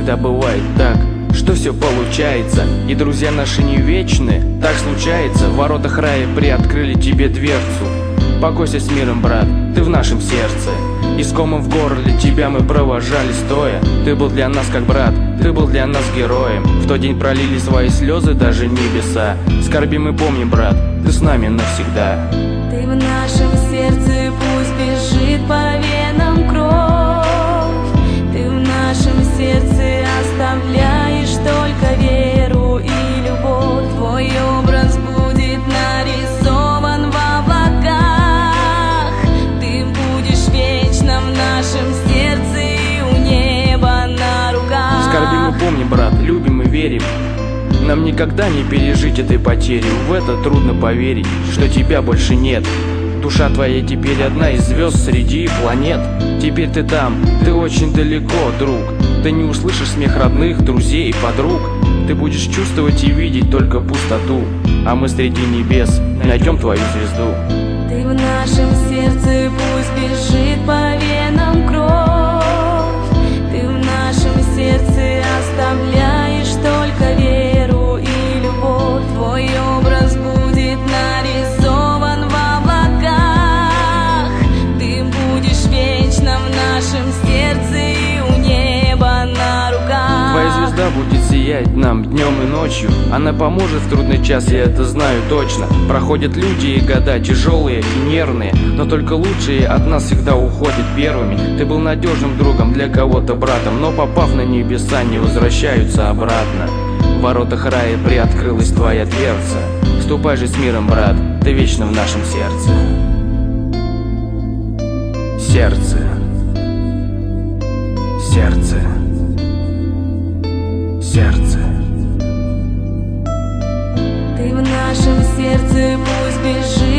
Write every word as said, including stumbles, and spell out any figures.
всегда бывает так, что все получается, и друзья наши не вечны. Так случается, в воротах рая приоткрыли тебе дверцу. Покойся с миром, брат, ты в нашем сердце. И с комом в горле тебя мы провожали стоя. Ты был для нас как брат, ты был для нас героем. В тот день пролили свои слезы даже небеса. Скорбим и помним, брат, ты с нами навсегда. Ты в нашем сердце, пусть бежит по венам кровь. Ты в нашем сердце оставляешь только веру и любовь. Твой образ будет нарисован в облаках. Ты будешь вечно в нашем сердце и у неба на руках. Скорбим и помним, брат, любим и верим. Нам никогда не пережить этой потери. В это трудно поверить, что тебя больше нет. Душа твоя теперь одна из звезд среди планет. Теперь ты там, ты очень далеко, друг. Ты не услышишь смех родных, друзей и подруг. Ты будешь чувствовать и видеть только пустоту. А мы среди небес найдем твою звезду. Ты в нашем сердце, пусть бежит по венам кровь. Ты в нашем сердце оставляешь только веру и любовь. Твой образ будет нарисован в облаках. Ты будешь вечно в нашем сердце и у неба на руках. Твоя звезда будет сиять нам днем и ночью. Она поможет в трудный час, я это знаю точно. Проходят люди и года тяжелые и нервные, но только лучшие от нас всегда уходят первыми. Ты был надежным другом, для кого-то братом, но попав на небеса, не возвращаются обратно. В воротах рая приоткрылась твоя дверца. Ступай же с миром, брат, ты вечно в нашем сердце. Сердце. Сердце. Сердце. Ты в нашем сердце, пусть бежит